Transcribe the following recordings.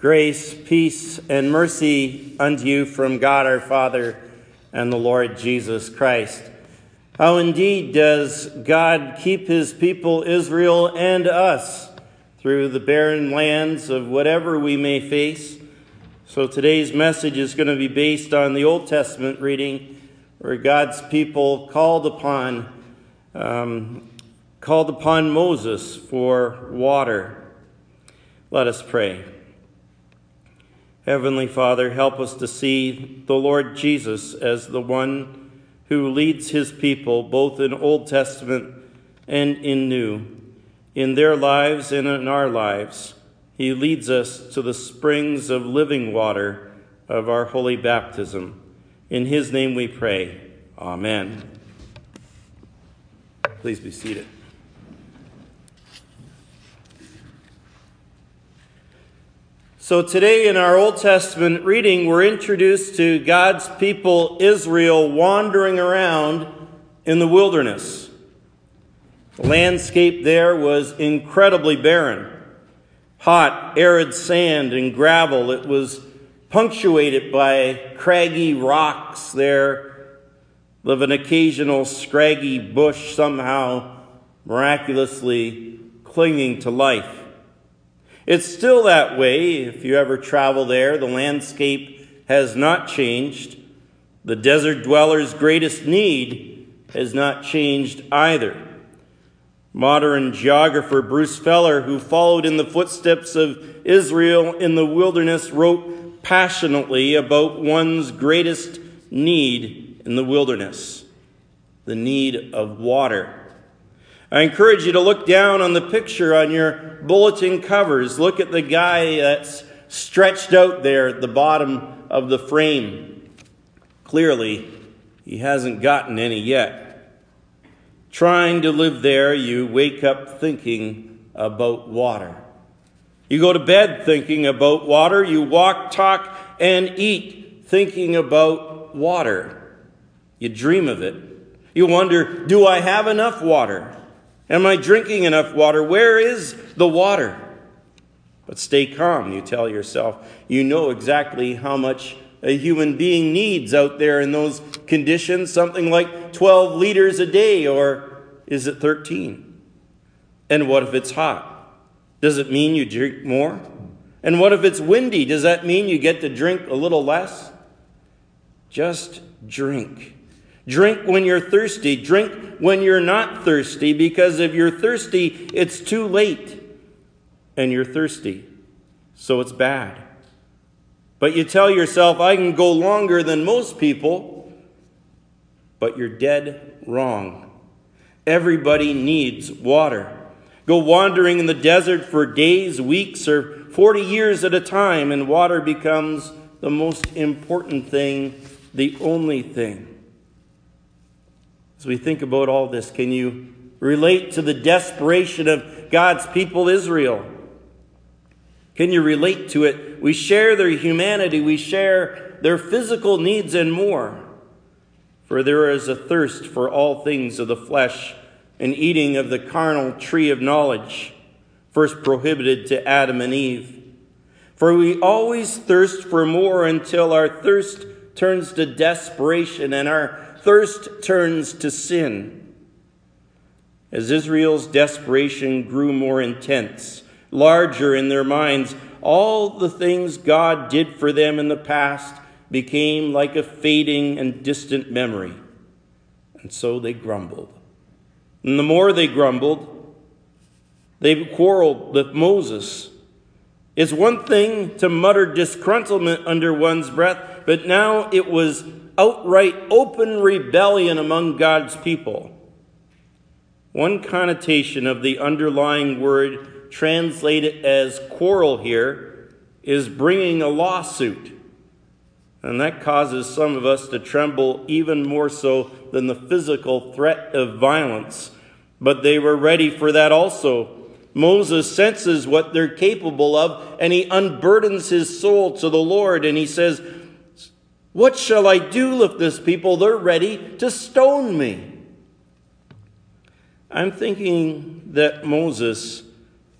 Grace, peace, and mercy unto you from God our Father and the Lord Jesus Christ. How indeed does God keep his people Israel and us through the barren lands of whatever we may face. So today's message is going to be based on the Old Testament reading where God's people called upon Moses for water. Let us pray. Heavenly Father, help us to see the Lord Jesus as the one who leads his people both in Old Testament and in New. In their lives and in our lives, he leads us to the springs of living water of our holy baptism. In his name we pray. Amen. Please be seated. So today in our Old Testament reading, we're introduced to God's people Israel wandering around in the wilderness. The landscape there was incredibly barren. Hot, arid sand and gravel. It was punctuated by craggy rocks there, with an occasional scraggy bush somehow miraculously clinging to life. It's still that way if you ever travel there. The landscape has not changed. The desert dweller's greatest need has not changed either. Modern geographer Bruce Feller, who followed in the footsteps of Israel in the wilderness, wrote passionately about one's greatest need in the wilderness: the need of water. I encourage you to look down on the picture on your bulletin covers. Look at the guy that's stretched out there at the bottom of the frame. Clearly, he hasn't gotten any yet. Trying to live there, you wake up thinking about water. You go to bed thinking about water. You walk, talk, and eat thinking about water. You dream of it. You wonder, do I have enough water? Am I drinking enough water? Where is the water? But stay calm, you tell yourself. You know exactly how much a human being needs out there in those conditions. Something like 12 liters a day, or is it 13? And what if it's hot? Does it mean you drink more? And what if it's windy? Does that mean you get to drink a little less? Just drink. Drink when you're thirsty. Drink when you're not thirsty, because if you're thirsty, it's too late. And you're thirsty, so it's bad. But you tell yourself, I can go longer than most people, but you're dead wrong. Everybody needs water. Go wandering in the desert for days, weeks, or 40 years at a time, and water becomes the most important thing, the only thing. As we think about all this, can you relate to the desperation of God's people Israel? Can you relate to it? We share their humanity, we share their physical needs and more. For there is a thirst for all things of the flesh, and eating of the carnal tree of knowledge, first prohibited to Adam and Eve. For we always thirst for more until our thirst turns to desperation and our thirst turns to sin. As Israel's desperation grew more intense, larger in their minds, all the things God did for them in the past became like a fading and distant memory. And so they grumbled. And the more they grumbled, they quarreled with Moses. It's one thing to mutter disgruntlement under one's breath, but now it was outright open rebellion among God's people. One connotation of the underlying word translated as quarrel here is bringing a lawsuit. And that causes some of us to tremble even more so than the physical threat of violence. But they were ready for that also. Moses senses what they're capable of, and he unburdens his soul to the Lord, and he says, what shall I do with this people? They're ready to stone me. I'm thinking that Moses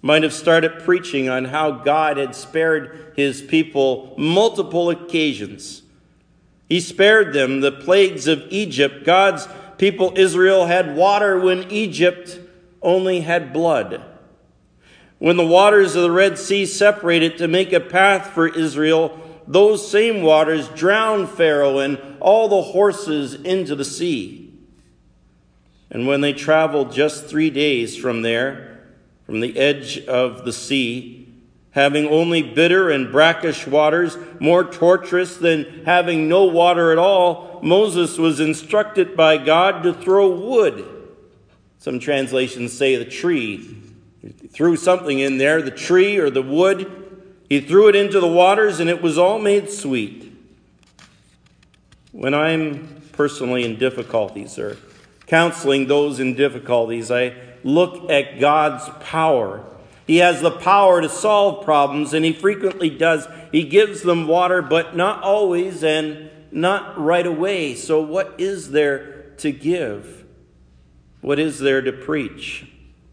might have started preaching on how God had spared his people multiple occasions. He spared them the plagues of Egypt. God's people, Israel, had water when Egypt only had blood. When the waters of the Red Sea separated to make a path for Israel, those same waters drowned Pharaoh and all the horses into the sea. And when they traveled just 3 days from there, from the edge of the sea, having only bitter and brackish waters, more torturous than having no water at all, Moses was instructed by God to throw wood. Some translations say the tree. He threw something in there, the tree or the wood. He threw it into the waters and it was all made sweet. When I'm personally in difficulties or counseling those in difficulties, I look at God's power. He has the power to solve problems, and he frequently does. He gives them water, but not always and not right away. So what is there to give? What is there to preach?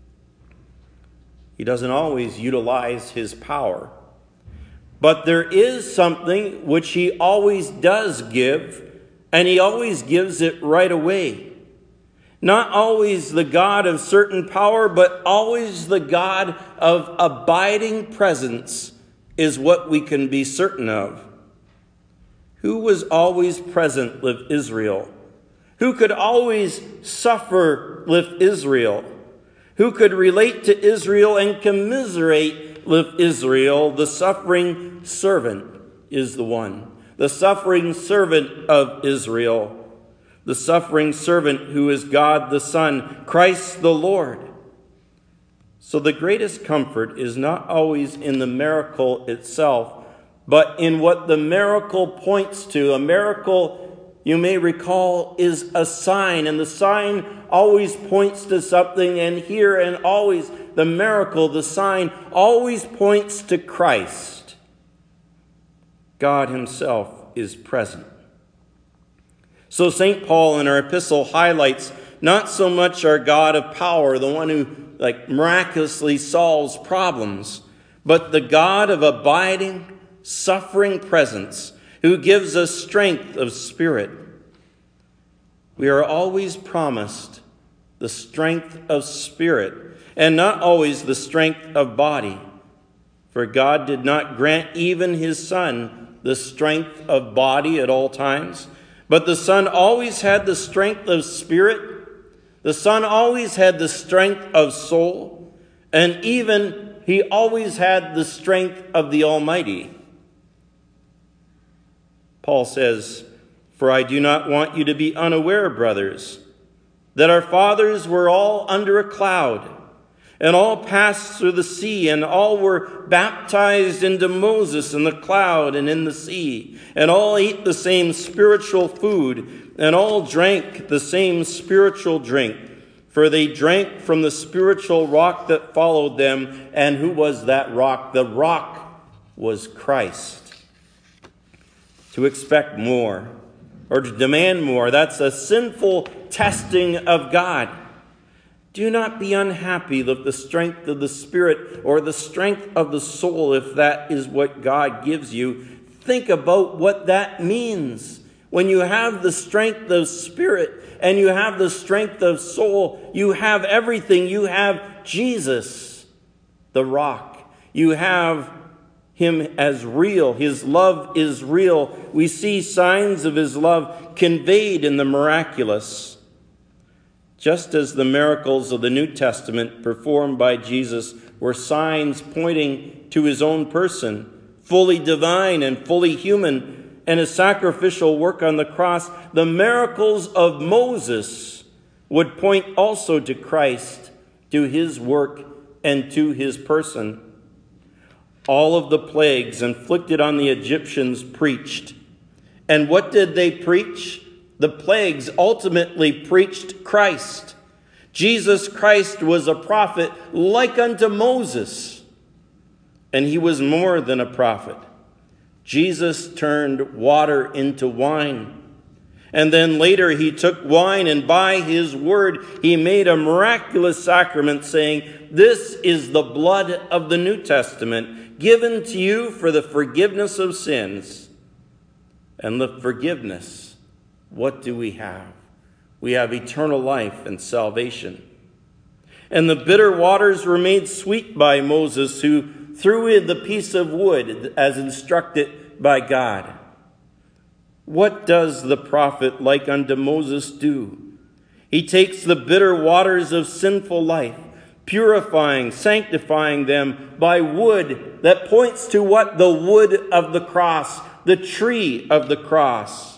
He doesn't always utilize his power. But there is something which he always does give, and he always gives it right away. Not always the God of certain power, but always the God of abiding presence is what we can be certain of. Who was always present with Israel? Who could always suffer with Israel? Who could relate to Israel and commiserate with Israel? The suffering servant is the one. The suffering servant of Israel. The suffering servant who is God the Son, Christ the Lord. So the greatest comfort is not always in the miracle itself, but in what the miracle points to. A miracle, you may recall, is a sign, and the sign always points to something, and here and always the miracle, the sign, always points to Christ. God himself is present. So St. Paul in our epistle highlights not so much our God of power, the one who miraculously solves problems, but the God of abiding, suffering presence, who gives us strength of spirit. We are always promised the strength of spirit, and not always the strength of body. For God did not grant even his Son the strength of body at all times, but the Son always had the strength of spirit. The Son always had the strength of soul. And even he always had the strength of the Almighty. Paul says, "For I do not want you to be unaware, brothers, that our fathers were all under a cloud, and all passed through the sea, and all were baptized into Moses in the cloud and in the sea, and all ate the same spiritual food, and all drank the same spiritual drink. For they drank from the spiritual rock that followed them." And who was that rock? The rock was Christ. To expect more, or to demand more, that's a sinful testing of God. Do not be unhappy with the strength of the Spirit or the strength of the soul if that is what God gives you. Think about what that means. When you have the strength of spirit and you have the strength of soul, you have everything. You have Jesus, the rock. You have him as real. His love is real. We see signs of his love conveyed in the miraculous. Just as the miracles of the New Testament performed by Jesus were signs pointing to his own person, fully divine and fully human, and his sacrificial work on the cross, the miracles of Moses would point also to Christ, to his work, and to his person. All of the plagues inflicted on the Egyptians preached. And what did they preach? The plagues ultimately preached Christ. Jesus Christ was a prophet like unto Moses, and he was more than a prophet. Jesus turned water into wine, And then later he took wine, and by his word he made a miraculous sacrament, saying, "This is the blood of the New Testament, given to you for the forgiveness of sins." And the forgiveness, what do we have? We have eternal life and salvation. And the bitter waters were made sweet by Moses, who threw in the piece of wood as instructed by God. What does the prophet like unto Moses do? He takes the bitter waters of sinful life, purifying, sanctifying them by wood that points to what? The wood of the cross, the tree of the cross.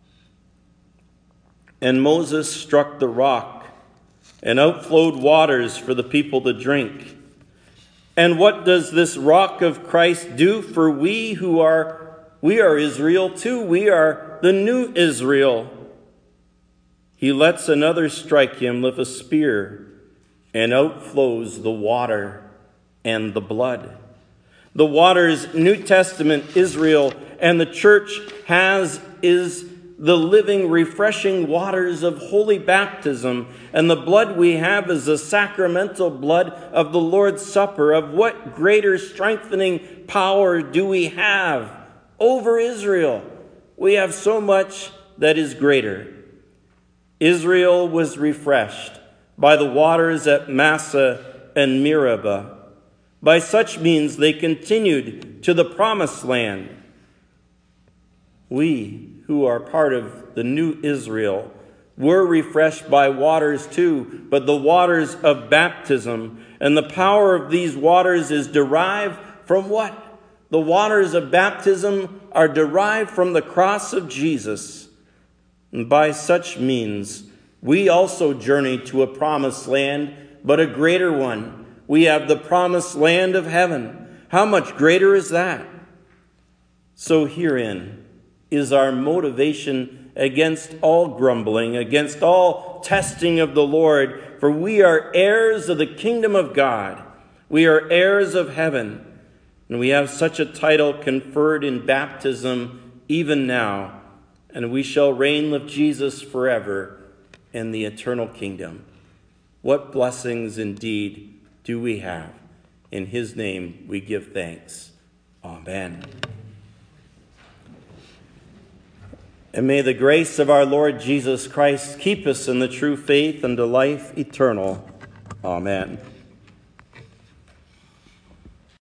And Moses struck the rock, and outflowed waters for the people to drink. And what does this rock of Christ do for we are Israel too. We are the new Israel. He lets another strike him with a spear, and outflows the water and the blood. The waters New Testament Israel and the church is the living, refreshing waters of holy baptism. And the blood we have is the sacramental blood of the Lord's Supper. Of what greater strengthening power do we have over Israel? We have so much that is greater. Israel was refreshed by the waters at Massah and Meribah. By such means they continued to the promised land. We, who are part of the new Israel, were refreshed by waters too, but the waters of baptism. And the power of these waters is derived from what? The waters of baptism are derived from the cross of Jesus. And by such means, we also journey to a promised land, but a greater one. We have the promised land of heaven. How much greater is that? So herein is our motivation against all grumbling, against all testing of the Lord, for we are heirs of the kingdom of God. We are heirs of heaven, and we have such a title conferred in baptism even now, and we shall reign with Jesus forever in the eternal kingdom. What blessings indeed do we have. In his name we give thanks. Amen. And may the grace of our Lord Jesus Christ keep us in the true faith and to life eternal. Amen.